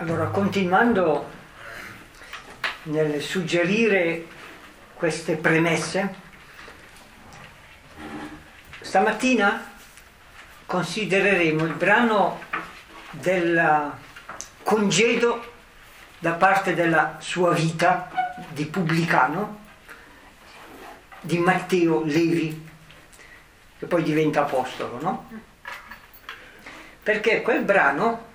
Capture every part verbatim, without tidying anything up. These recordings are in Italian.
Allora, continuando nel suggerire queste premesse, stamattina considereremo il brano del congedo da parte della sua vita di pubblicano di Matteo Levi, che poi diventa apostolo, no? Perché quel brano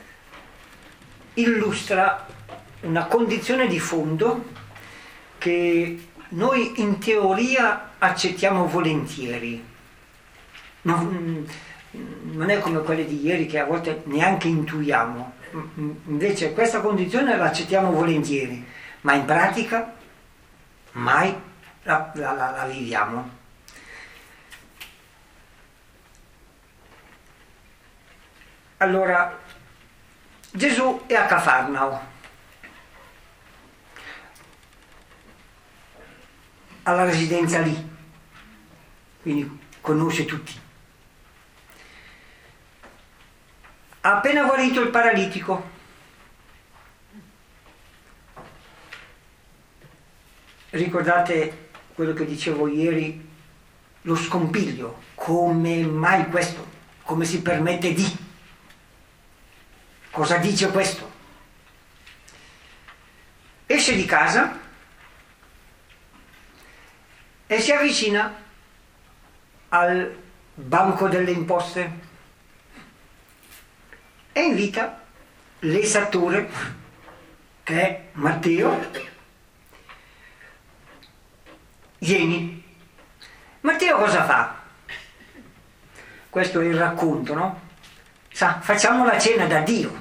illustra una condizione di fondo che noi in teoria accettiamo volentieri. Non, non è come quelle di ieri che a volte neanche intuiamo. Invece questa condizione la accettiamo volentieri, ma in pratica mai la, la, la, la viviamo. Allora, Gesù è a Cafarnao, alla residenza lì, quindi conosce tutti. Ha appena guarito il paralitico. Ricordate quello che dicevo ieri, lo scompiglio, come mai questo? Come si permette di? Cosa dice questo? Esce di casa e si avvicina al banco delle imposte e invita l'esattore, che è Matteo. Vieni. Matteo cosa fa? Questo è il racconto, no? Sa, facciamo la cena da Dio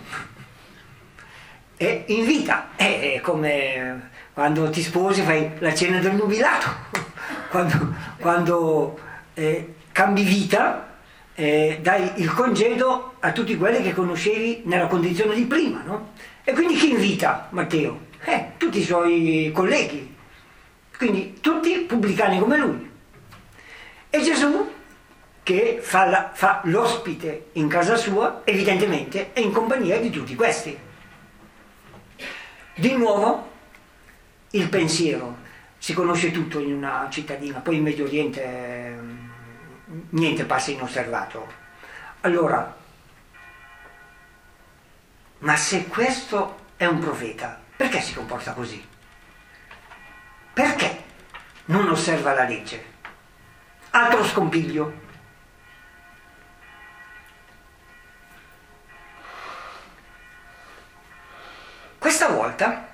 e invita, è come quando ti sposi fai la cena del nubilato, quando, quando eh, cambi vita eh, dai il congedo a tutti quelli che conoscevi nella condizione di prima, no? E quindi chi invita Matteo? Eh, tutti i suoi colleghi, quindi tutti pubblicani come lui. E Gesù, che fa, la, fa l'ospite in casa sua, evidentemente è in compagnia di tutti questi. Di nuovo il pensiero, si conosce tutto in una cittadina, poi in Medio Oriente eh, niente passa inosservato. Allora, ma se questo è un profeta, perché si comporta così? Perché non osserva la legge? Altro scompiglio. Questa volta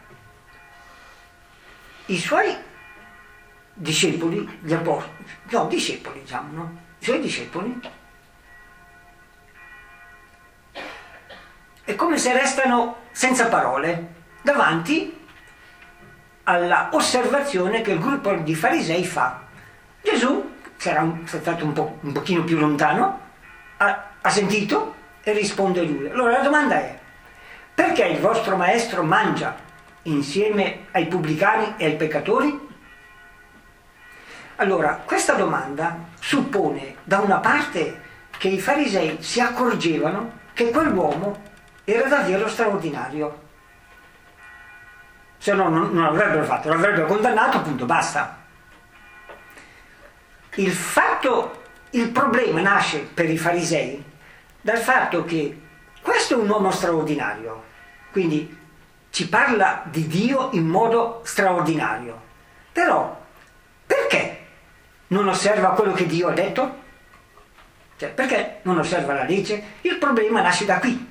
i suoi discepoli, gli apostoli, no, discepoli diciamo, no? I suoi discepoli è come se restano senza parole davanti alla osservazione che il gruppo di farisei fa. Gesù, che era un, stato un, po', un pochino più lontano, ha, ha sentito e risponde lui. Allora la domanda è: perché il vostro maestro mangia insieme ai pubblicani e ai peccatori? Allora, questa domanda suppone da una parte che i farisei si accorgevano che quell'uomo era davvero straordinario. Se no non, non l'avrebbero fatto, l'avrebbero condannato, appunto, basta. Il fatto, il problema nasce per i farisei dal fatto che questo è un uomo straordinario, quindi ci parla di Dio in modo straordinario. Però, perché non osserva quello che Dio ha detto? Cioè, perché non osserva la legge? Il problema nasce da qui.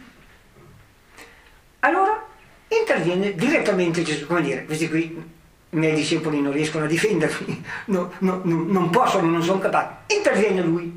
Allora interviene direttamente Gesù, come dire, questi qui i miei discepoli non riescono a difendermi, no, no, no, non possono, non sono capaci. Interviene lui.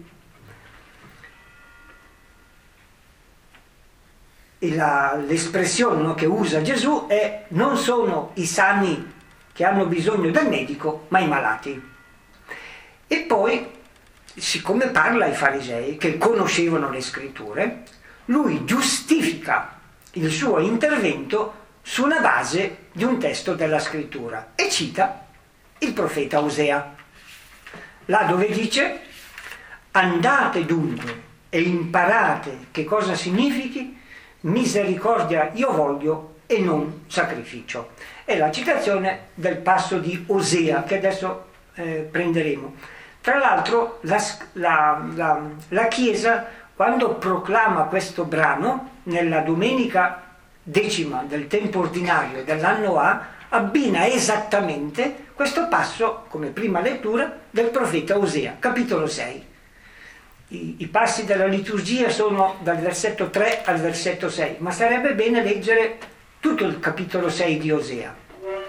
La, l'espressione, no, che usa Gesù è: non sono i sani che hanno bisogno del medico, ma i malati. E poi, siccome parla ai farisei che conoscevano le scritture, lui giustifica il suo intervento sulla base di un testo della scrittura e cita il profeta Osea, là dove dice: andate dunque e imparate che cosa significhi misericordia io voglio e non sacrificio. È la citazione del passo di Osea che adesso eh, prenderemo. Tra l'altro la, la, la, la Chiesa, quando proclama questo brano nella domenica decima del tempo ordinario dell'anno A, abbina esattamente questo passo come prima lettura del profeta Osea, capitolo sei. I, i passi della liturgia sono dal versetto tre al versetto sei, ma sarebbe bene leggere tutto il capitolo sei di Osea.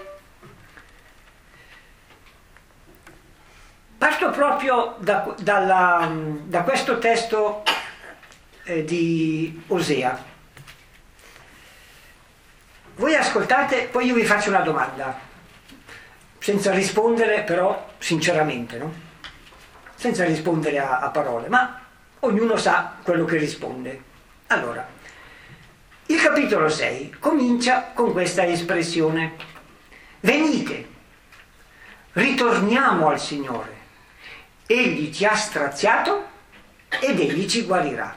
Parto proprio da, dalla, da questo testo eh, di Osea. Voi ascoltate, poi io vi faccio una domanda, senza rispondere però sinceramente, no? Senza rispondere a, a parole, ma ognuno sa quello che risponde. Allora, il capitolo sei comincia con questa espressione: venite, ritorniamo al Signore, egli ci ha straziato ed egli ci guarirà,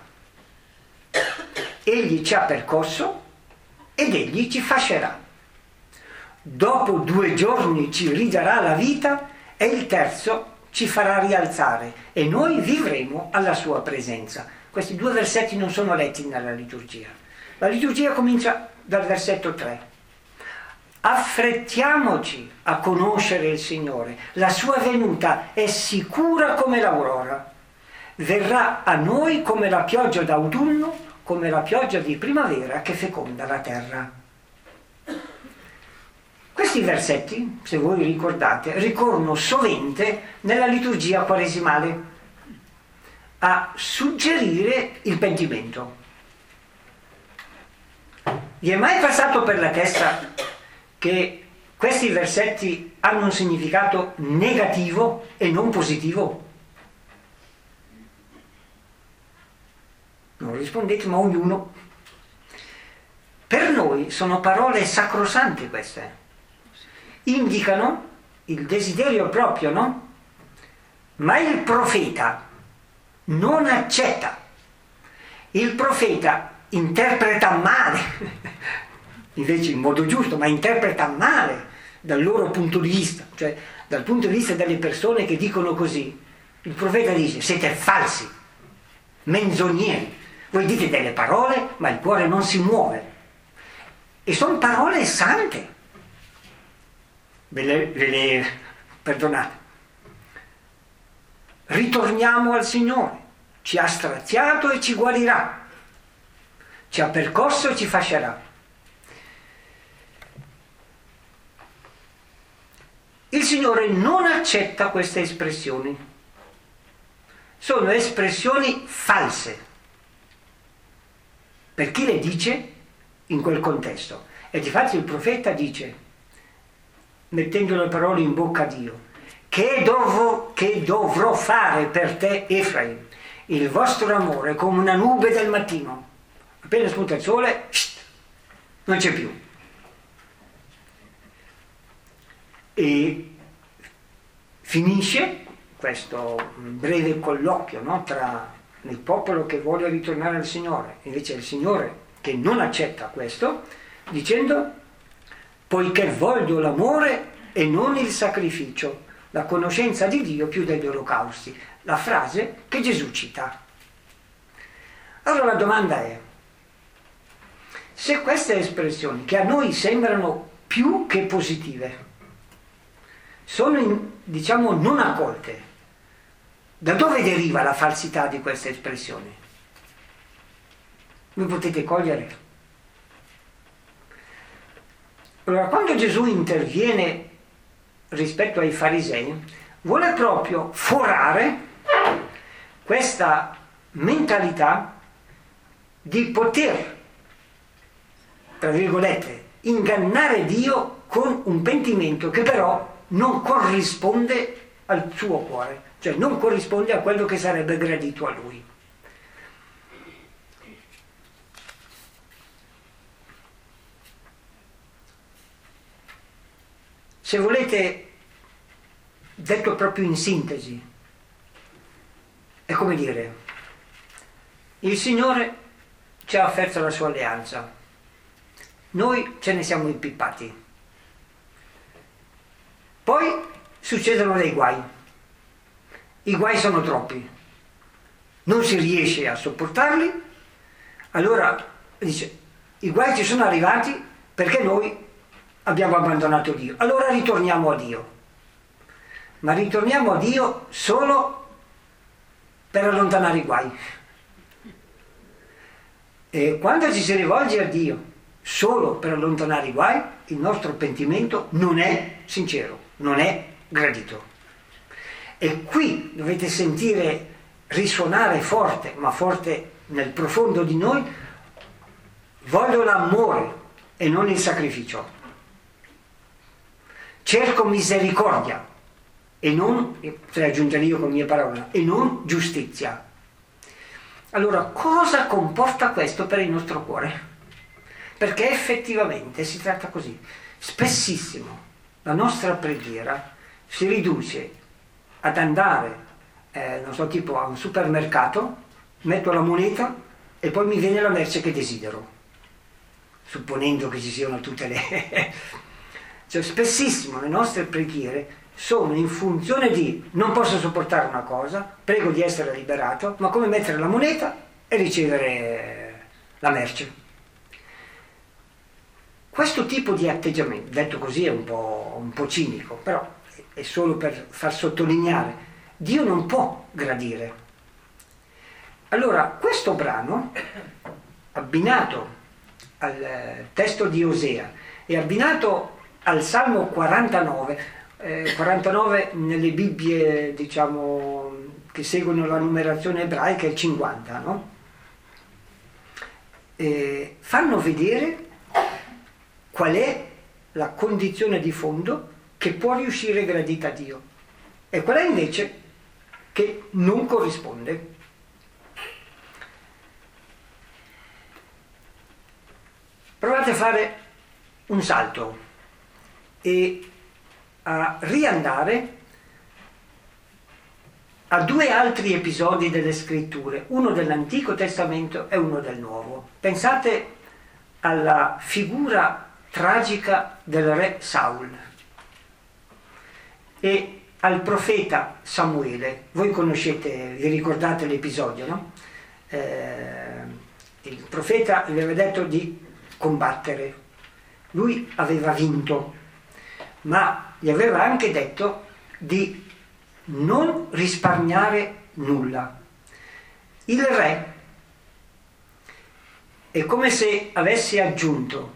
egli ci ha percosso ed egli ci fascerà, dopo due giorni ci ridarà la vita e il terzo ci farà rialzare e noi vivremo alla sua presenza. Questi due versetti non sono letti nella liturgia. La liturgia comincia dal versetto tre. Affrettiamoci a conoscere il Signore, la sua venuta è sicura come l'aurora, verrà a noi come la pioggia d'autunno, come la pioggia di primavera che feconda la terra. Questi versetti, se voi ricordate, ricorrono sovente nella liturgia quaresimale a suggerire il pentimento. Vi è mai passato per la testa che questi versetti hanno un significato negativo e non positivo? Non rispondete, ma ognuno. Per noi sono parole sacrosante queste. Indicano il desiderio proprio, no? Ma il profeta non accetta. Il profeta interpreta male, invece in modo giusto, ma interpreta male dal loro punto di vista, cioè dal punto di vista delle persone che dicono così. Il profeta dice: siete falsi, menzogneri, voi dite delle parole ma il cuore non si muove, e sono parole sante. Ve le, ve le perdonate. Ritorniamo al Signore, ci ha straziato e ci guarirà, ci ha percosso e ci fascerà. Il Signore non accetta queste espressioni, sono espressioni false per chi le dice in quel contesto. E difatti il profeta dice, mettendo le parole in bocca a Dio: che, dovrò, che dovrò fare per te, Efraim? Il vostro amore è come una nube del mattino, appena spunta il sole, non c'è più. E finisce questo breve colloquio, no, tra il popolo che vuole ritornare al Signore, invece il Signore che non accetta questo, dicendo: poiché voglio l'amore e non il sacrificio, la conoscenza di Dio più degli olocausti. La frase che Gesù cita. Allora la domanda è: se queste espressioni, che a noi sembrano più che positive, sono in, diciamo non accolte, da dove deriva la falsità di queste espressioni? Voi potete cogliere? Allora, quando Gesù interviene rispetto ai farisei, vuole proprio forare questa mentalità di poter, tra virgolette, ingannare Dio con un pentimento che però non corrisponde al suo cuore, cioè non corrisponde a quello che sarebbe gradito a lui. Se volete, detto proprio in sintesi, è come dire: il Signore ci ha offerto la sua alleanza. Noi ce ne siamo impippati. Poi succedono dei guai. I guai sono troppi. Non si riesce a sopportarli. Allora dice, i guai ci sono arrivati perché noi abbiamo abbandonato Dio. Allora ritorniamo a Dio. Ma ritorniamo a Dio solo per allontanare i guai. E quando ci si rivolge a Dio solo per allontanare i guai, il nostro pentimento non è sincero, non è gradito. E qui dovete sentire risuonare forte, ma forte nel profondo di noi, voglio l'amore e non il sacrificio. Cerco misericordia e non, potrei aggiungere io con le mie parole, e non giustizia. Allora, cosa comporta questo per il nostro cuore? Perché effettivamente si tratta così. Spessissimo la nostra preghiera si riduce ad andare, eh, non so, tipo a un supermercato, metto la moneta e poi mi viene la merce che desidero, supponendo che ci siano tutte le... cioè, spessissimo le nostre preghiere sono in funzione di non posso sopportare una cosa, prego di essere liberato, ma come mettere la moneta e ricevere la merce. Questo tipo di atteggiamento, detto così è un po', un po' cinico, però è solo per far sottolineare, Dio non può gradire. Allora, questo brano, abbinato al testo di Osea e abbinato al Salmo quarantanove, eh, quarantanove nelle Bibbie, diciamo, che seguono la numerazione ebraica è cinquanta, no? Eh, fanno vedere qual è la condizione di fondo che può riuscire gradita a Dio e qual è invece che non corrisponde. Provate a fare un salto e a riandare a due altri episodi delle scritture, uno dell'Antico Testamento e uno del Nuovo. Pensate alla figura tragica del re Saul e al profeta Samuele. Voi conoscete, vi ricordate l'episodio, no? Eh, il profeta gli aveva detto di combattere, lui aveva vinto, ma gli aveva anche detto di non risparmiare nulla. Il re è come se avesse aggiunto,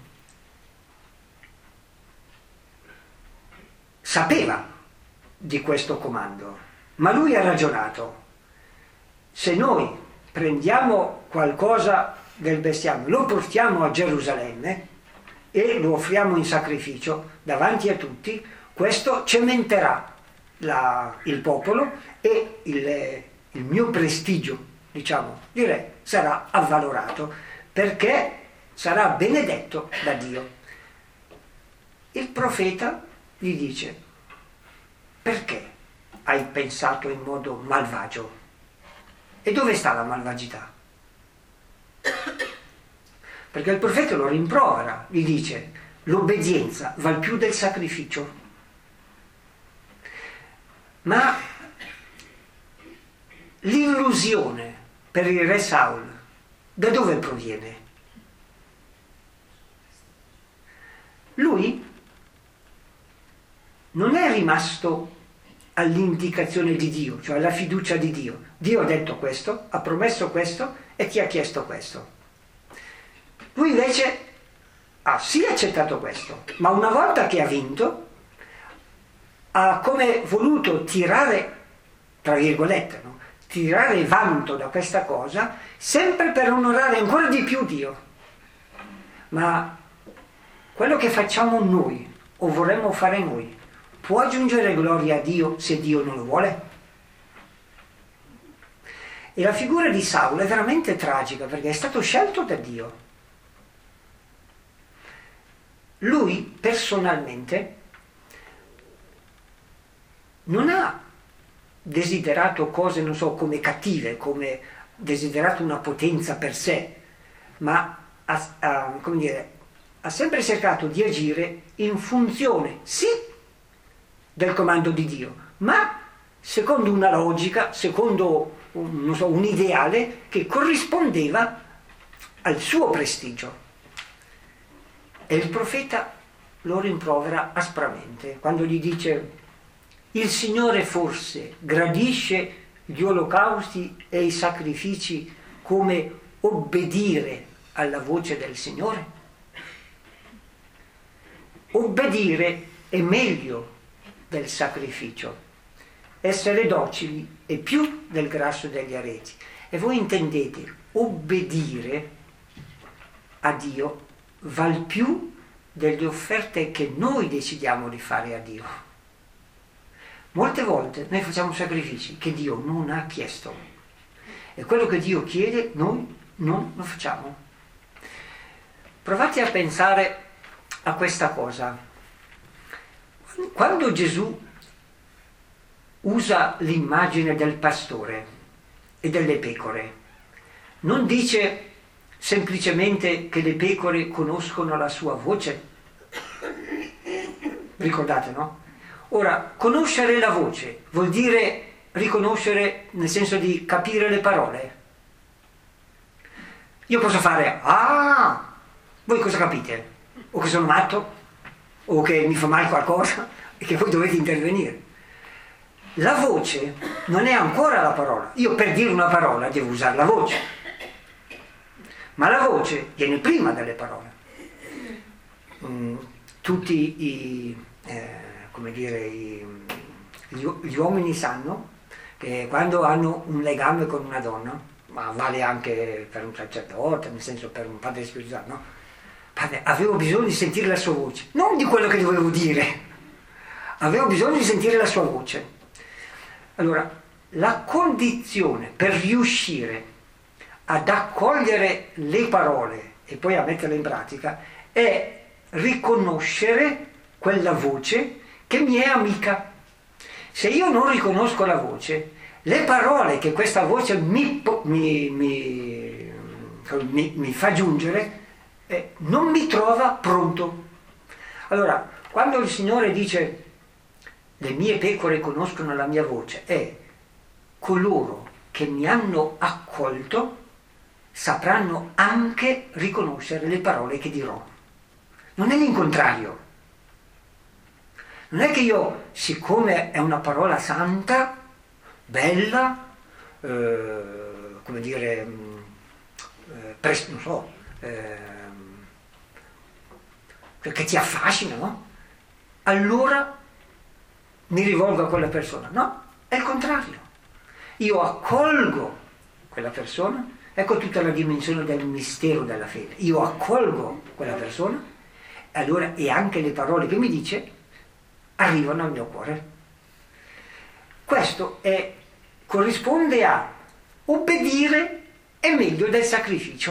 sapeva di questo comando, ma lui ha ragionato, se noi prendiamo qualcosa del bestiame, lo portiamo a Gerusalemme e lo offriamo in sacrificio davanti a tutti, questo cementerà la, il popolo e il, il mio prestigio, diciamo, di re sarà avvalorato perché sarà benedetto da Dio. Il profeta gli dice, perché hai pensato in modo malvagio? E dove sta la malvagità? Perché il profeta lo rimprovera, gli dice, l'obbedienza val più del sacrificio. Ma l'illusione per il re Saul, da dove proviene? Lui non è rimasto all'indicazione di Dio, cioè alla fiducia di Dio. Dio ha detto questo, ha promesso questo e ti ha chiesto questo. Lui invece ha sì accettato questo, ma una volta che ha vinto, ha come voluto tirare, tra virgolette, no? tirare vanto da questa cosa, sempre per onorare ancora di più Dio. Ma quello che facciamo noi, o vorremmo fare noi, può aggiungere gloria a Dio se Dio non lo vuole? E la figura di Saulo è veramente tragica perché è stato scelto da Dio. Lui personalmente non ha desiderato cose, non so, come cattive, come desiderato una potenza per sé, ma ha, ha, come dire, ha sempre cercato di agire in funzione, sì, del comando di Dio, ma secondo una logica, secondo un, non so, un ideale che corrispondeva al suo prestigio. E il profeta lo rimprovera aspramente quando gli dice: il Signore forse gradisce gli olocausti e i sacrifici come obbedire alla voce del Signore? Obbedire è meglio del sacrificio, essere docili è più del grasso degli areti. E voi intendete, obbedire a Dio val più delle offerte che noi decidiamo di fare a Dio. Molte volte noi facciamo sacrifici che Dio non ha chiesto e quello che Dio chiede noi non lo facciamo. Provate a pensare a questa cosa. Quando Gesù usa l'immagine del pastore e delle pecore, non dice semplicemente che le pecore conoscono la sua voce? Ricordate, no? Ora, conoscere la voce vuol dire riconoscere nel senso di capire le parole. Io posso fare ah, voi cosa capite? O che sono matto? O che mi fa male qualcosa? E che voi dovete intervenire. La voce non è ancora la parola. Io per dire una parola devo usare la voce. Ma la voce viene prima delle parole. Mm, tutti i, eh, come dire, i, gli, gli uomini sanno che quando hanno un legame con una donna, ma vale anche per un sacerdote, nel senso per un padre spirituale, no? Padre, avevo bisogno di sentire la sua voce, non di quello che dovevo dire, avevo bisogno di sentire la sua voce. Allora, la condizione per riuscire ad accogliere le parole e poi a metterle in pratica è riconoscere quella voce che mi è amica. Se io non riconosco la voce, le parole che questa voce mi, mi, mi, mi, mi fa giungere eh, non mi trova pronto. Allora, quando il Signore dice le mie pecore conoscono la mia voce, è coloro che mi hanno accolto sapranno anche riconoscere le parole che dirò. Non è l'incontrario. Non è che io, siccome è una parola santa, bella, eh, come dire, eh, pres- non so, eh, che ti affascina, no? Allora mi rivolgo a quella persona. No, è il contrario. Io accolgo quella persona. Ecco tutta la dimensione del mistero della fede. Io accolgo quella persona e allora e anche le parole che mi dice arrivano al mio cuore. Questo è, corrisponde a obbedire è meglio del sacrificio.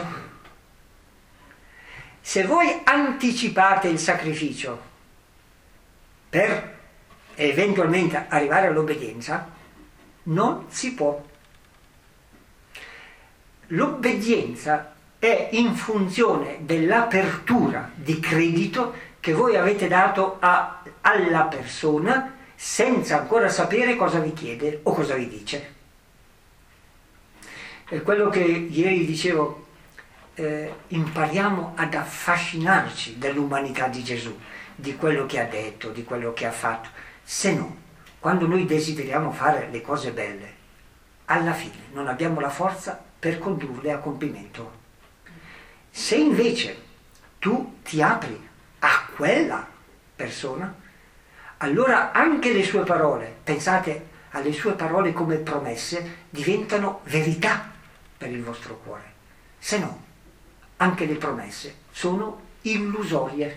Se voi anticipate il sacrificio per eventualmente arrivare all'obbedienza, non si può. L'obbedienza è in funzione dell'apertura di credito che voi avete dato a, alla persona senza ancora sapere cosa vi chiede o cosa vi dice. È quello che ieri dicevo, eh, impariamo ad affascinarci dell'umanità di Gesù, di quello che ha detto, di quello che ha fatto. Se no, quando noi desideriamo fare le cose belle, alla fine non abbiamo la forza per condurle a compimento. Se invece tu ti apri a quella persona, allora anche le sue parole, pensate alle sue parole come promesse, diventano verità per il vostro cuore. Se no, anche le promesse sono illusorie.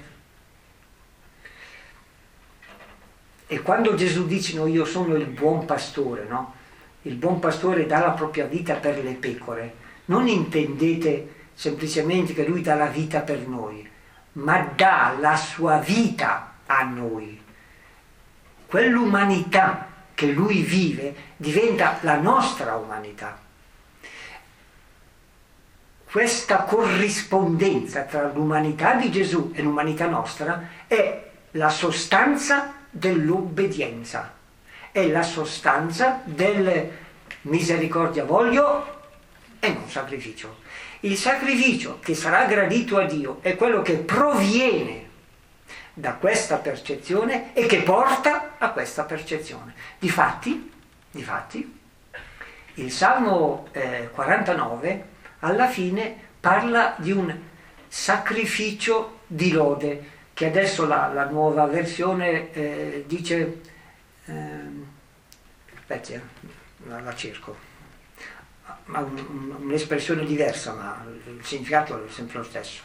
E quando Gesù dice no, io sono il buon pastore, no? Il buon pastore dà la propria vita per le pecore, non intendete semplicemente che lui dà la vita per noi, ma dà la sua vita a noi. Quell'umanità che lui vive diventa la nostra umanità. questa corrispondenza tra l'umanità di Gesù e l'umanità nostra è la sostanza dell'obbedienza, è la sostanza del misericordia voglio e non sacrificio. Il sacrificio che sarà gradito a Dio è quello che proviene da questa percezione e che porta a questa percezione. Difatti, difatti il Salmo eh, quarantanove alla fine parla di un sacrificio di lode, che adesso la, la nuova versione eh, dice, eh, aspetta, la, la cerco, ha un, un, un'espressione diversa, ma il significato è sempre lo stesso.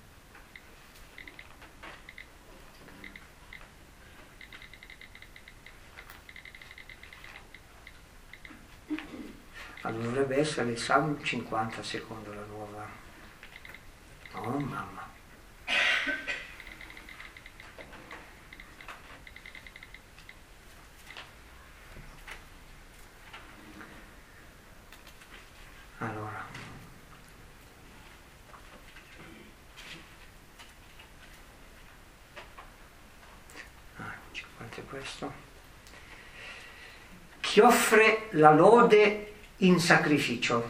Allora, dovrebbe essere il Salmo cinquanta secondo la nuova. Oh mamma. Allora. Ah, cinquanta è questo. Chi offre la lode in sacrificio.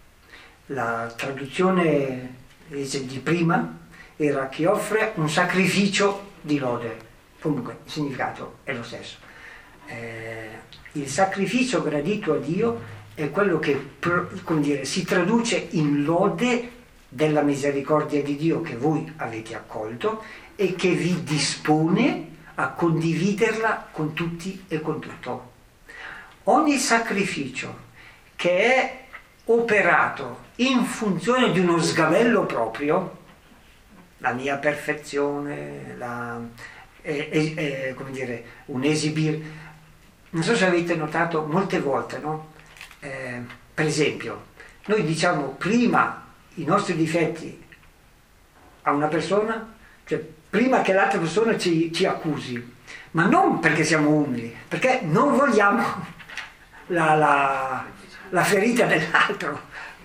La traduzione di prima era chi offre un sacrificio di lode. Comunque il significato è lo stesso. Eh, il sacrificio gradito a Dio è quello che, come dire, si traduce in lode della misericordia di Dio che voi avete accolto e che vi dispone a condividerla con tutti e con tutto. Ogni sacrificio che è operato in funzione di uno sgabello proprio, la mia perfezione, la, è, è, è, come dire, un esibire. Non so se avete notato molte volte, no? Eh, per esempio, noi diciamo prima i nostri difetti a una persona, cioè prima che l'altra persona ci, ci accusi, ma non perché siamo umili, perché non vogliamo la... la la ferita dell'altro.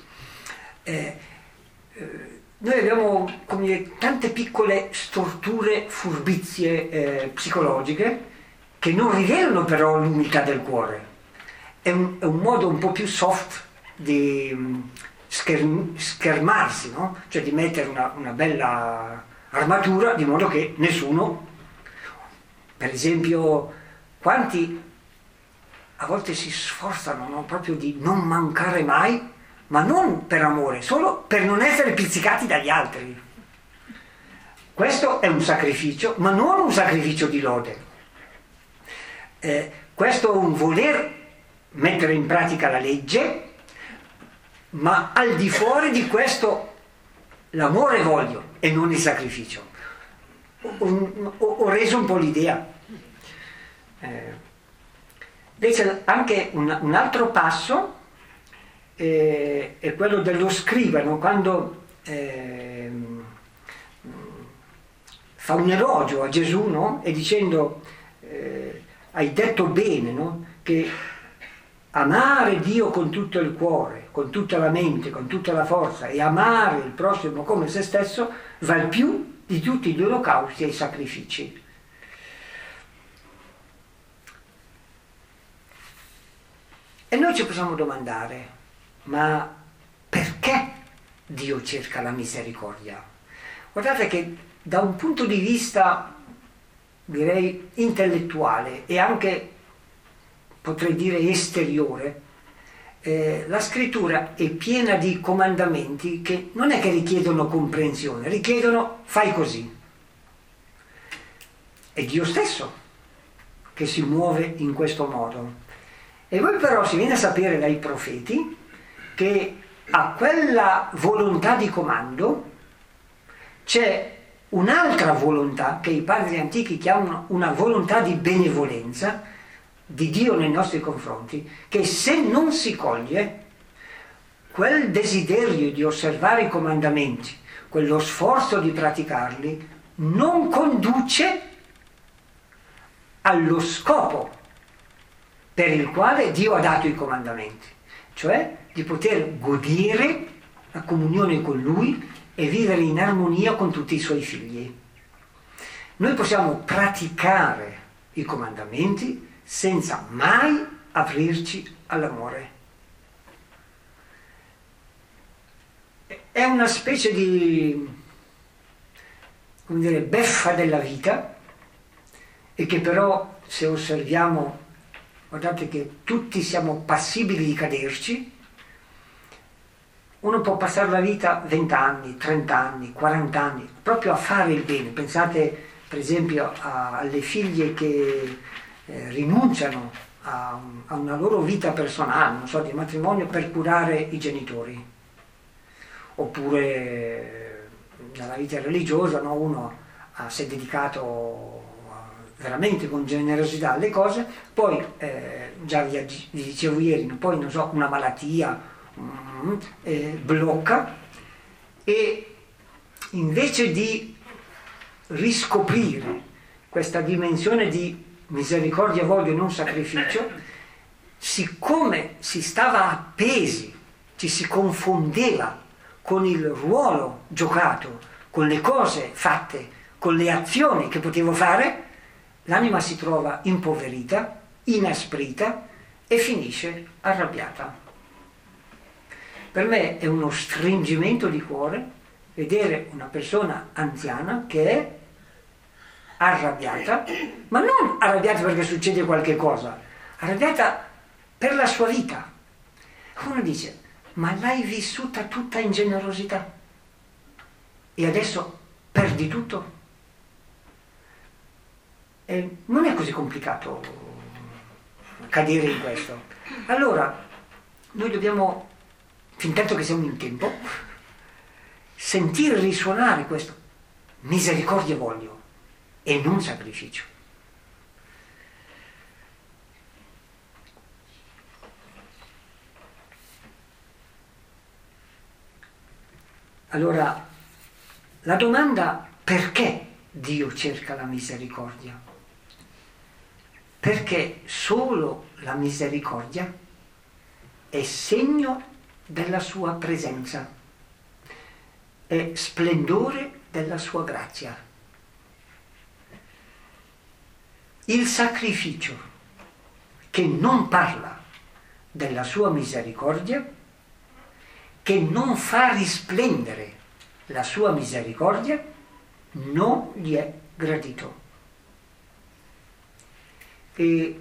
Eh, eh, noi abbiamo come dire, tante piccole storture, furbizie eh, psicologiche che non rivelano però l'umiltà del cuore. È un, è un modo un po' più soft di um, scherm- schermarsi, no? Cioè di mettere una, una bella armatura di modo che nessuno, per esempio, quanti a volte si sforzano, no? Proprio di non mancare mai, ma non per amore, solo per non essere pizzicati dagli altri. Questo è un sacrificio, ma non un sacrificio di lode. Eh, questo è un voler mettere in pratica la legge, ma al di fuori di questo l'amore voglio e non il sacrificio. Ho, ho, ho reso un po' l'idea. Eh, Invece anche un, un altro passo eh, è quello dello scrivano, quando eh, fa un elogio a Gesù, no? E dicendo eh, hai detto bene, no? Che amare Dio con tutto il cuore, con tutta la mente, con tutta la forza e amare il prossimo come se stesso val più di tutti gli olocausti e i sacrifici. E noi ci possiamo domandare, ma perché Dio cerca la misericordia? Guardate che da un punto di vista, direi, intellettuale e anche, potrei dire, esteriore, eh, la scrittura è piena di comandamenti che non è che richiedono comprensione, richiedono fai così. È Dio stesso che si muove in questo modo. E poi però si viene a sapere dai profeti che a quella volontà di comando c'è un'altra volontà che i padri antichi chiamano una volontà di benevolenza di Dio nei nostri confronti, che se non si coglie, quel desiderio di osservare i comandamenti, quello sforzo di praticarli, non conduce allo scopo per il quale Dio ha dato i comandamenti, cioè di poter godere la comunione con Lui e vivere in armonia con tutti i Suoi figli. Noi possiamo praticare i comandamenti senza mai aprirci all'amore. È una specie di, come dire, beffa della vita, e che però, se osserviamo, guardate che tutti siamo passibili di caderci. Uno può passare la vita venti anni, trenta anni, quaranta anni, proprio a fare il bene. Pensate per esempio a, alle figlie che eh, rinunciano a, a una loro vita personale, non so, di matrimonio, per curare i genitori. Oppure eh, nella vita religiosa, no, uno ah, si è dedicato veramente con generosità alle cose, poi eh, già vi, vi dicevo ieri, poi non so, una malattia mm, eh, blocca, e invece di riscoprire questa dimensione di misericordia, voglio e non sacrificio, siccome si stava appesi, ci si confondeva con il ruolo giocato, con le cose fatte, con le azioni che potevo fare, l'anima si trova impoverita, inasprita e finisce arrabbiata. Per me è uno stringimento di cuore vedere una persona anziana che è arrabbiata, ma non arrabbiata perché succede qualche cosa, arrabbiata per la sua vita. Uno dice: ma l'hai vissuta tutta in generosità e adesso perdi tutto? E non è così complicato cadere in questo. Allora noi dobbiamo, fin tanto che siamo in tempo, sentire risuonare questo: misericordia voglio e non sacrificio. Allora la domanda: perché Dio cerca la misericordia? Perché solo la misericordia è segno della sua presenza, è splendore della sua grazia. Il sacrificio che non parla della sua misericordia, che non fa risplendere la sua misericordia, non gli è gradito. E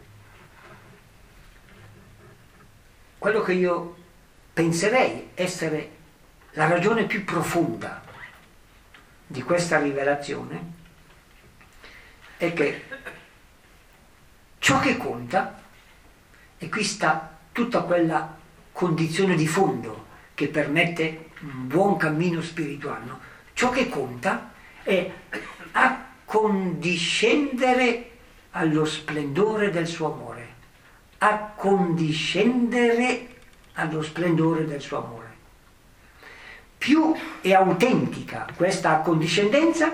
quello che io penserei essere la ragione più profonda di questa rivelazione è che ciò che conta, e qui sta tutta quella condizione di fondo che permette un buon cammino spirituale, no? Ciò che conta è accondiscendere allo splendore del suo amore, accondiscendere allo splendore del suo amore. Più è autentica questa accondiscendenza,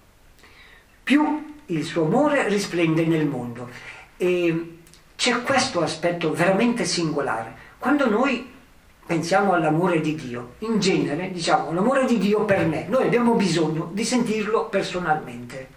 più il suo amore risplende nel mondo. E c'è questo aspetto veramente singolare. Quando noi pensiamo all'amore di Dio, in genere diciamo l'amore di Dio per me, noi abbiamo bisogno di sentirlo personalmente.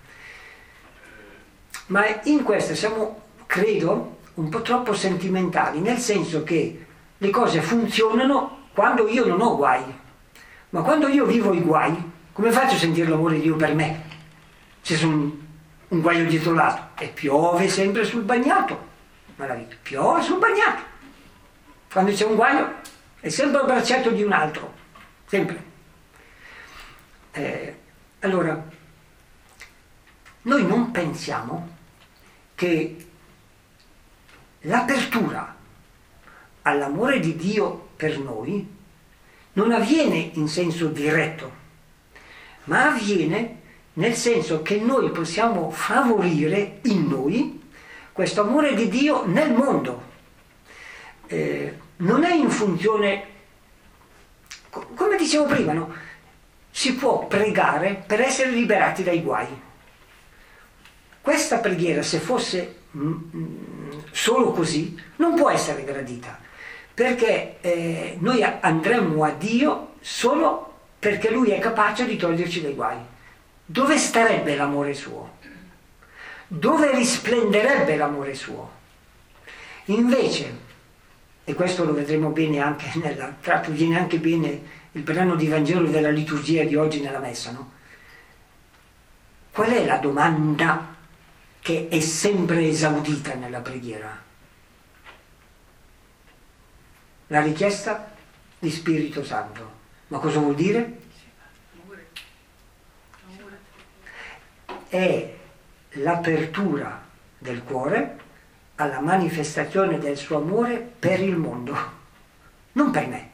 Ma in questo siamo, credo, un po' troppo sentimentali, nel senso che le cose funzionano quando io non ho guai, ma quando io vivo i guai, come faccio a sentire l'amore di Dio per me? Se sono un, un guaio dietro l'altro, e piove sempre sul bagnato, ma la vita piove sul bagnato. Quando c'è un guaio è sempre il braccetto di un altro, sempre. Eh, allora, noi non pensiamo che l'apertura all'amore di Dio per noi non avviene in senso diretto, ma avviene nel senso che noi possiamo favorire in noi questo amore di Dio nel mondo. Eh, non è in funzione, come dicevo prima, no? Si può pregare per essere liberati dai guai. Questa preghiera, se fosse mm, solo così, non può essere gradita, perché eh, noi andremo a Dio solo perché Lui è capace di toglierci dai guai. Dove starebbe l'amore suo? Dove risplenderebbe l'amore suo? Invece, e questo lo vedremo bene anche nella, tra l'altro viene anche bene il brano di Vangelo della liturgia di oggi nella messa, no? Qual è la domanda che è sempre esaudita nella preghiera? La richiesta di Spirito Santo. Ma cosa vuol dire? È l'apertura del cuore alla manifestazione del suo amore per il mondo, non per me.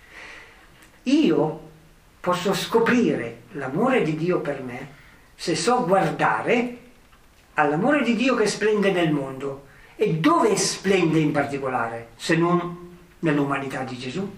Io posso scoprire l'amore di Dio per me se so guardare all'amore di Dio che splende nel mondo. E dove splende in particolare, se non nell'umanità di Gesù?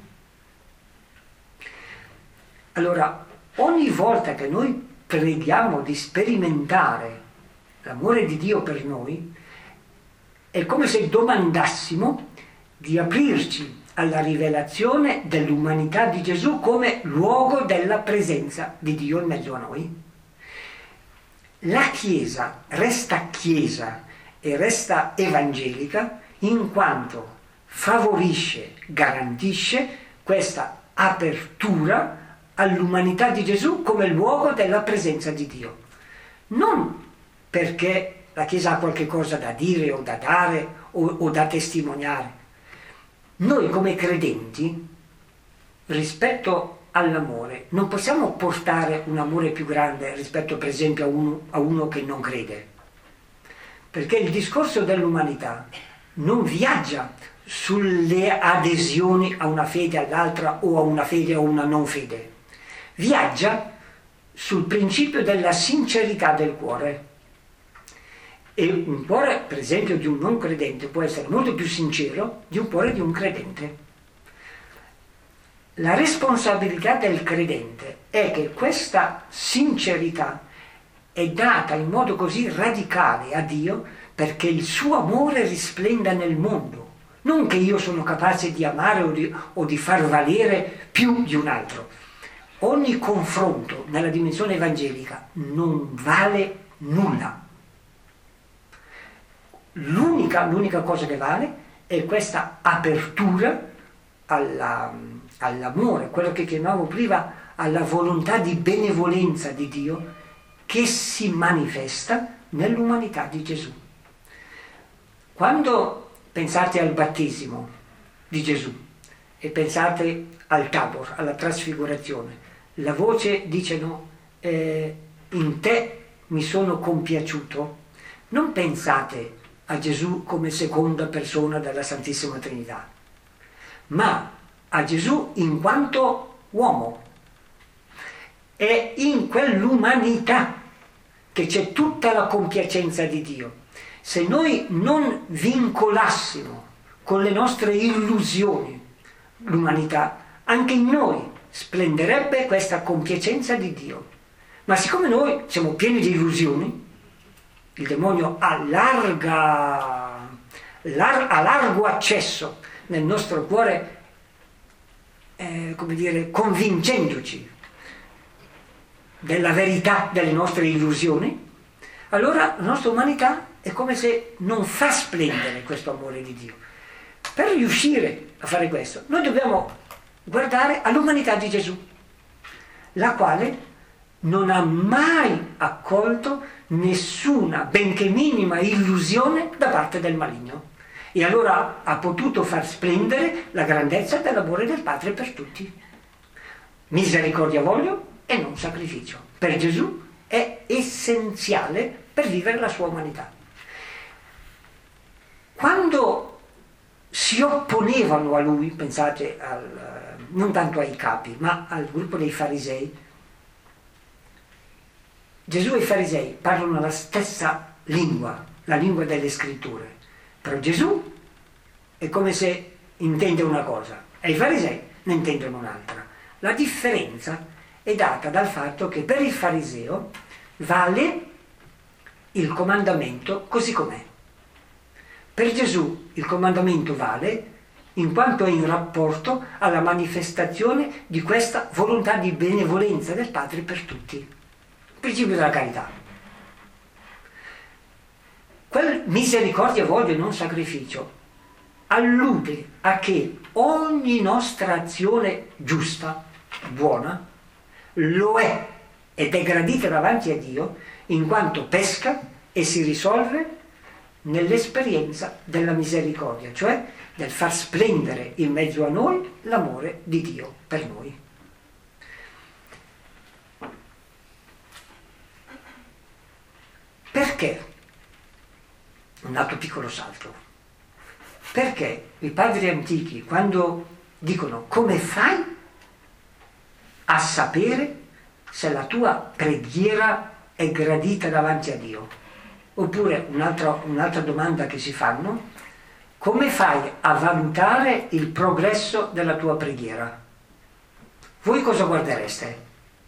Allora, ogni volta che noi preghiamo di sperimentare l'amore di Dio per noi, è come se domandassimo di aprirci alla rivelazione dell'umanità di Gesù come luogo della presenza di Dio in mezzo a noi. La Chiesa resta Chiesa e resta evangelica in quanto favorisce, garantisce questa apertura all'umanità di Gesù come luogo della presenza di Dio. Non perché la Chiesa ha qualche cosa da dire o da dare o, o da testimoniare. Noi come credenti, rispetto all'amore, non possiamo portare un amore più grande rispetto per esempio a uno, a uno che non crede. Perché il discorso dell'umanità non viaggia sulle adesioni a una fede all'altra o a una fede o a una non fede. Viaggia sul principio della sincerità del cuore. E un cuore, per esempio, di un non credente può essere molto più sincero di un cuore di un credente. La responsabilità del credente è che questa sincerità è data in modo così radicale a Dio perché il suo amore risplenda nel mondo. Non che io sono capace di amare o di, o di far valere più di un altro. Ogni confronto nella dimensione evangelica non vale nulla. L'unica, l'unica cosa che vale è questa apertura alla, all'amore, quello che chiamavo prima alla volontà di benevolenza di Dio che si manifesta nell'umanità di Gesù. Quando pensate al battesimo di Gesù e pensate al Tabor, alla trasfigurazione, la voce dice no, eh, in te mi sono compiaciuto. Non pensate a Gesù come seconda persona della Santissima Trinità, ma a Gesù in quanto uomo. È in quell'umanità che c'è tutta la compiacenza di Dio. Se noi non vincolassimo con le nostre illusioni l'umanità, anche in noi splenderebbe questa compiacenza di Dio. Ma siccome noi siamo pieni di illusioni, il demonio ha, larga, lar, ha largo accesso nel nostro cuore, eh, come dire, convincendoci della verità delle nostre illusioni, allora la nostra umanità è come se non fa splendere questo amore di Dio. Per riuscire a fare questo, noi dobbiamo guardare all'umanità di Gesù, la quale non ha mai accolto nessuna, benché minima, illusione da parte del maligno. E allora ha potuto far splendere la grandezza dell'amore del Padre per tutti. Misericordia voglio e non sacrificio. Per Gesù è essenziale per vivere la sua umanità. Quando si opponevano a lui, pensate al, non tanto ai capi, ma al gruppo dei farisei, Gesù e i farisei parlano la stessa lingua, la lingua delle scritture, però Gesù è come se intende una cosa e i farisei ne intendono un'altra. La differenza è data dal fatto che per il fariseo vale il comandamento così com'è. Per Gesù il comandamento vale in quanto è in rapporto alla manifestazione di questa volontà di benevolenza del Padre per tutti. Il principio della carità. Quel misericordia voglio, non sacrificio, allude a che ogni nostra azione giusta, buona, lo è ed è gradita davanti a Dio in quanto pesca e si risolve nell'esperienza della misericordia, cioè del far splendere in mezzo a noi l'amore di Dio per noi. Perché? Un altro piccolo salto. Perché i padri antichi, quando dicono come fai a sapere se la tua preghiera è gradita davanti a Dio? Oppure un'altra, un'altra domanda che si fanno: come fai a valutare il progresso della tua preghiera? Voi cosa guardereste?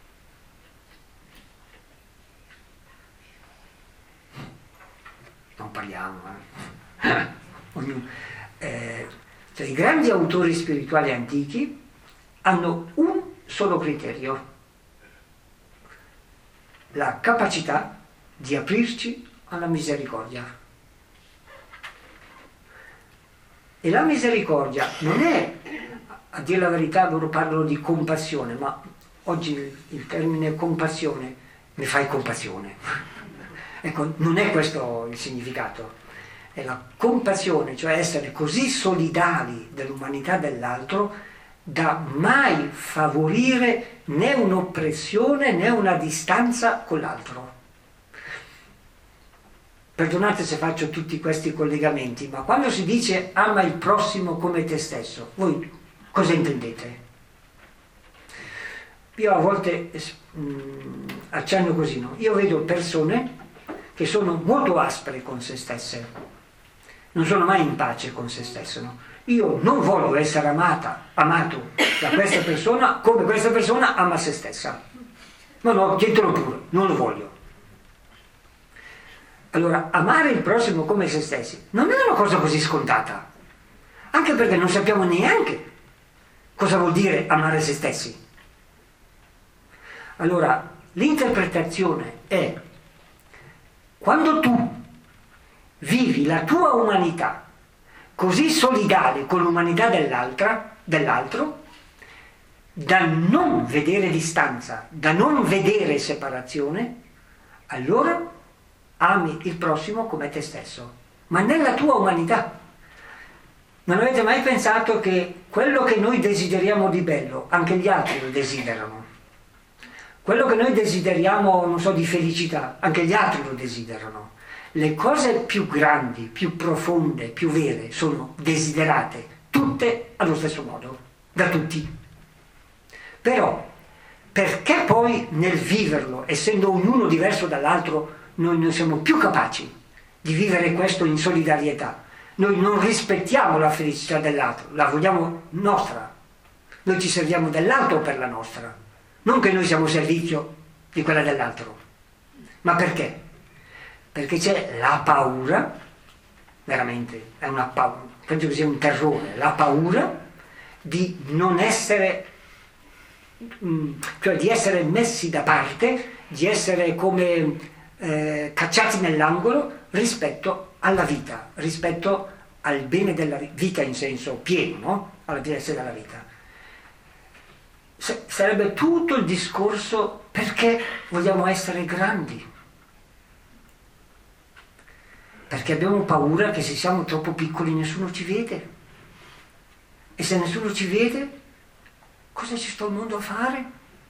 Non parliamo, eh? Ognuno. Eh, cioè, i grandi autori spirituali antichi hanno un solo criterio: la capacità di aprirci alla misericordia. E la misericordia non è, a dire la verità, loro parlano di compassione, ma oggi il termine compassione, mi fai compassione. Ecco, non è questo il significato. È la compassione, cioè essere così solidali dell'umanità dell'altro da mai favorire né un'oppressione né una distanza con l'altro. Perdonate se faccio tutti questi collegamenti, ma quando si dice ama il prossimo come te stesso, voi cosa intendete? Io a volte mh, accenno così, no? Io vedo persone che sono molto aspre con se stesse, non sono mai in pace con se stesse, no? Io non voglio essere amata, amato da questa persona come questa persona ama se stessa. No, no, dietro pure, non lo voglio. Allora, amare il prossimo come se stessi non è una cosa così scontata, anche perché non sappiamo neanche cosa vuol dire amare se stessi. Allora, l'interpretazione è: quando tu vivi la tua umanità così solidale con l'umanità dell'altra, dell'altro, da non vedere distanza, da non vedere separazione, allora ami il prossimo come te stesso, ma nella tua umanità. Non avete mai pensato che quello che noi desideriamo di bello, anche gli altri lo desiderano? Quello che noi desideriamo, non so, di felicità, anche gli altri lo desiderano. Le cose più grandi, più profonde, più vere sono desiderate tutte allo stesso modo, da tutti. Però, perché poi nel viverlo, essendo ognuno diverso dall'altro, noi non siamo più capaci di vivere questo in solidarietà? Noi non rispettiamo la felicità dell'altro, la vogliamo nostra. Noi ci serviamo dell'altro per la nostra, non che noi siamo servizio di quella dell'altro. Ma perché? Perché c'è la paura, veramente, è una paura, penso che sia un terrore, la paura di non essere, cioè di essere messi da parte, di essere come eh, cacciati nell'angolo rispetto alla vita, rispetto al bene della vita in senso pieno, no? Alla pienezza della vita. S- sarebbe tutto il discorso perché vogliamo essere grandi. Perché abbiamo paura che se siamo troppo piccoli nessuno ci vede. E se nessuno ci vede, cosa ci sta il mondo a fare?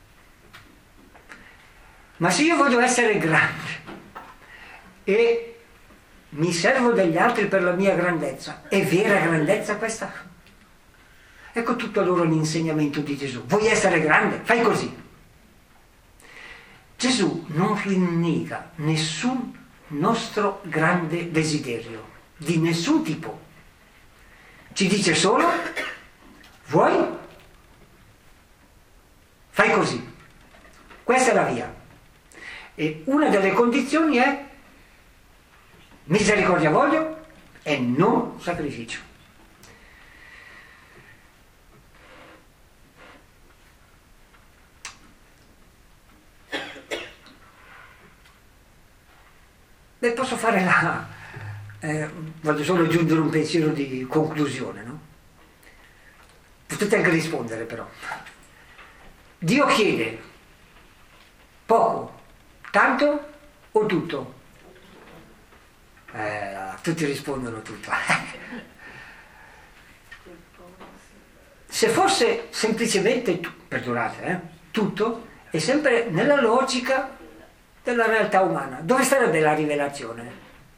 Ma se io voglio essere grande e mi servo degli altri per la mia grandezza, è vera grandezza questa? Ecco tutto allora l'insegnamento di Gesù. Vuoi essere grande? Fai così. Gesù non rinnega nessun nostro grande desiderio, di nessun tipo. Ci dice solo: vuoi? Fai così. Questa è la via. E una delle condizioni è misericordia voglio e non sacrificio. Beh, posso fare la... Eh, voglio solo aggiungere un pensiero di conclusione, no? Potete anche rispondere però. Dio chiede poco, tanto o tutto? Eh, tutti rispondono tutto. Se fosse semplicemente, perdonate, eh, tutto, è sempre nella logica della realtà umana. Dove starebbe la rivelazione?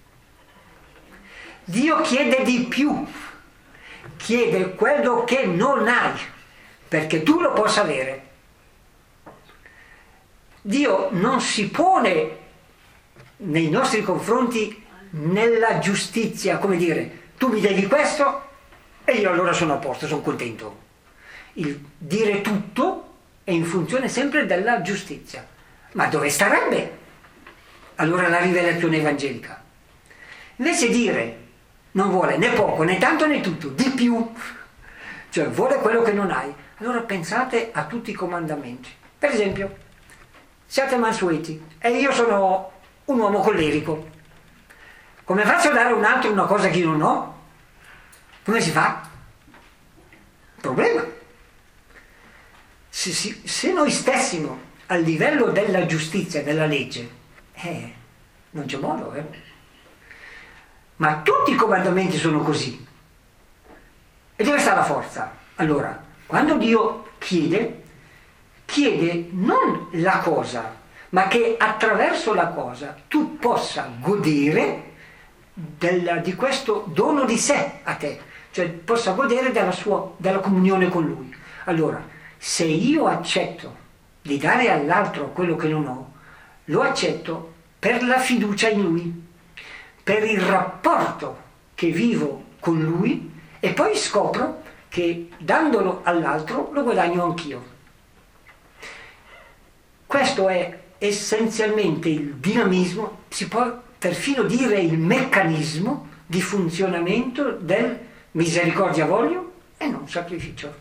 Dio chiede di più, chiede quello che non hai, perché tu lo possa avere. Dio non si pone nei nostri confronti nella giustizia, come dire, tu mi devi questo e io allora sono a posto, sono contento. Il dire tutto è in funzione sempre della giustizia. Ma dove starebbe allora la rivelazione evangelica? Invece dire non vuole né poco, né tanto né tutto, di più, cioè vuole quello che non hai. Allora pensate a tutti i comandamenti. Per esempio, siate mansueti e io sono un uomo collerico. Come faccio a dare a un altro una cosa che io non ho? Come si fa? Problema. Se, se, se noi stessimo al livello della giustizia, della legge, eh, non c'è modo, eh. Ma tutti i comandamenti sono così. E dove sta la forza? Allora, quando Dio chiede, chiede non la cosa, ma che attraverso la cosa tu possa godere della, di questo dono di sé a te, cioè possa godere della, sua, della comunione con Lui. Allora, se io accetto di dare all'altro quello che non ho, lo accetto per la fiducia in Lui, per il rapporto che vivo con Lui, e poi scopro che dandolo all'altro lo guadagno anch'io. Questo è essenzialmente il dinamismo, si può perfino dire il meccanismo di funzionamento del misericordia voglio e non sacrificio.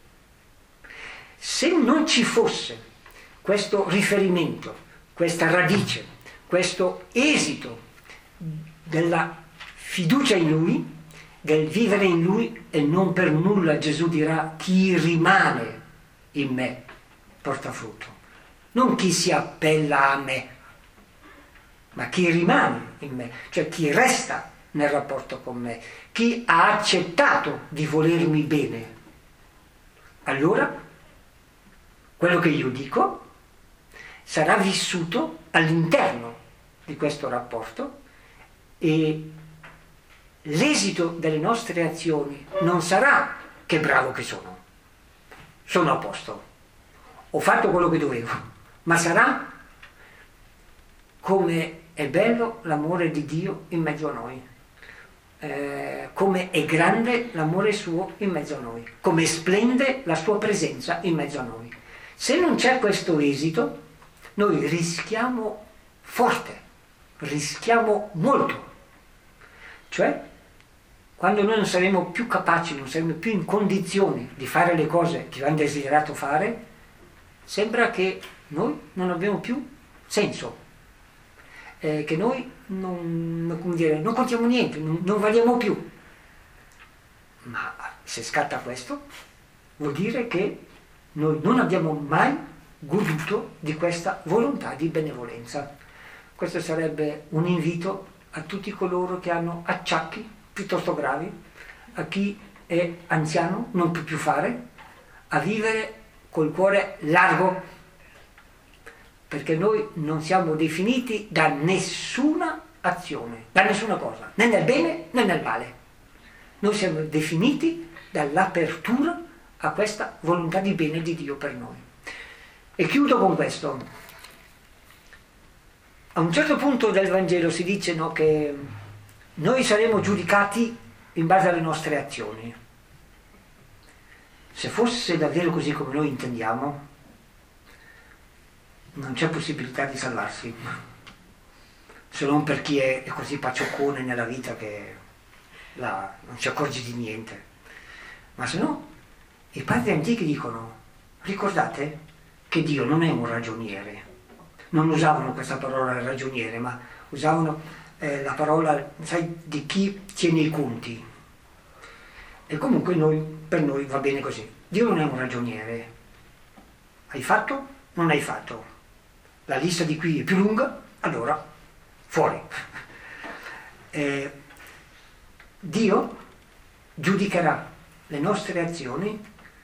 Se non ci fosse questo riferimento, questa radice, questo esito della fiducia in Lui, del vivere in Lui, e non per nulla Gesù dirà chi rimane in me porta frutto, non chi si appella a me, ma chi rimane in me, cioè chi resta nel rapporto con me, chi ha accettato di volermi bene. Allora quello che io dico sarà vissuto all'interno di questo rapporto e l'esito delle nostre azioni non sarà che bravo che sono, sono a posto, ho fatto quello che dovevo, ma sarà come è bello l'amore di Dio in mezzo a noi, eh, come è grande l'amore suo in mezzo a noi, come splende la sua presenza in mezzo a noi. Se non c'è questo esito, noi rischiamo forte, rischiamo molto. Cioè, quando noi non saremo più capaci, non saremo più in condizioni di fare le cose che abbiamo desiderato fare, sembra che noi non abbiamo più senso, eh, che noi non, come dire, non contiamo niente, non, non valiamo più. Ma se scatta questo, vuol dire che noi non abbiamo mai goduto di questa volontà di benevolenza. Questo sarebbe un invito a tutti coloro che hanno acciacchi piuttosto gravi, a chi è anziano, non può più fare, a vivere col cuore largo, perché noi non siamo definiti da nessuna azione, da nessuna cosa, né nel bene né nel male. Noi siamo definiti dall'apertura a questa volontà di bene di Dio per noi. E chiudo con questo. A un certo punto del Vangelo si dice, no, che noi saremo giudicati in base alle nostre azioni. Se fosse davvero così come noi intendiamo, non c'è possibilità di salvarsi, se non per chi è, è così paccioccone nella vita che la, non si accorge di niente. Ma se no, i padri antichi dicono, ricordate che Dio non è un ragioniere, non usavano questa parola ragioniere, ma usavano eh, la parola, sai, di chi tiene i conti. E comunque noi, per noi va bene così. Dio non è un ragioniere. Hai fatto? Non hai fatto. La lista di qui è più lunga, allora fuori. Eh, Dio giudicherà le nostre azioni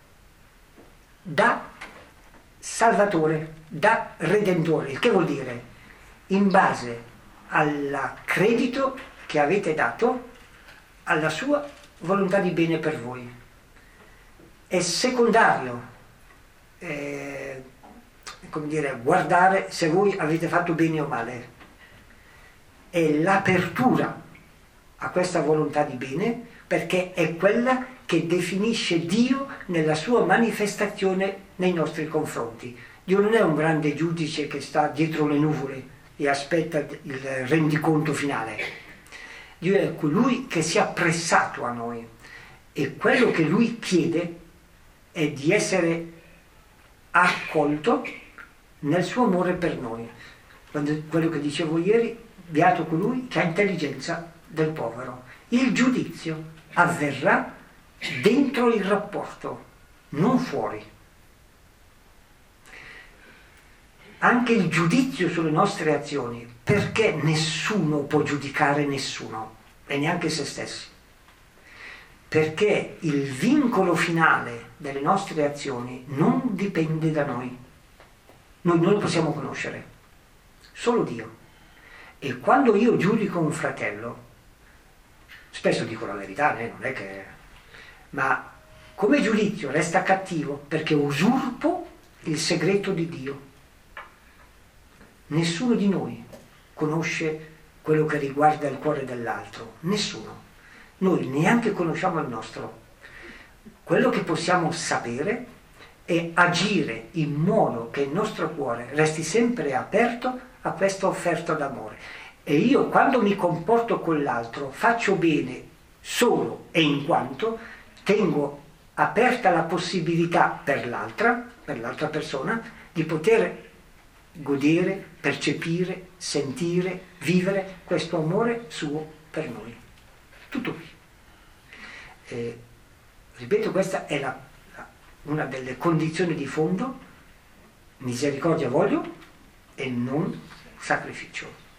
da Salvatore, da Redentore, il che vuol dire in base al credito che avete dato alla sua volontà di bene per voi. È secondario eh, come dire, guardare se voi avete fatto bene o male. È l'apertura a questa volontà di bene, perché è quella che definisce Dio nella sua manifestazione nei nostri confronti. Dio non è un grande giudice che sta dietro le nuvole e aspetta il rendiconto finale. Dio è colui che si è appressato a noi, e quello che lui chiede è di essere accolto nel suo amore per noi. Quando, quello che dicevo ieri, beato colui che ha intelligenza del povero. Il giudizio avverrà dentro il rapporto, non fuori. Anche il giudizio sulle nostre azioni, perché nessuno può giudicare nessuno, e neanche se stessi. Perché il vincolo finale delle nostre azioni non dipende da noi. Noi non lo possiamo conoscere, solo Dio. E quando io giudico un fratello, spesso dico la verità, eh, non è che... ma come giudizio resta cattivo perché usurpo il segreto di Dio. Nessuno di noi conosce quello che riguarda il cuore dell'altro, nessuno. Noi neanche conosciamo il nostro. Quello che possiamo sapere è agire in modo che il nostro cuore resti sempre aperto a questa offerta d'amore. E io, quando mi comporto con l'altro, faccio bene solo e in quanto tengo aperta la possibilità per l'altra, per l'altra persona, di poter godere, percepire, sentire, vivere questo amore suo per noi. Tutto qui. Eh, ripeto, questa è la, la, una delle condizioni di fondo. Misericordia voglio e non sacrificio.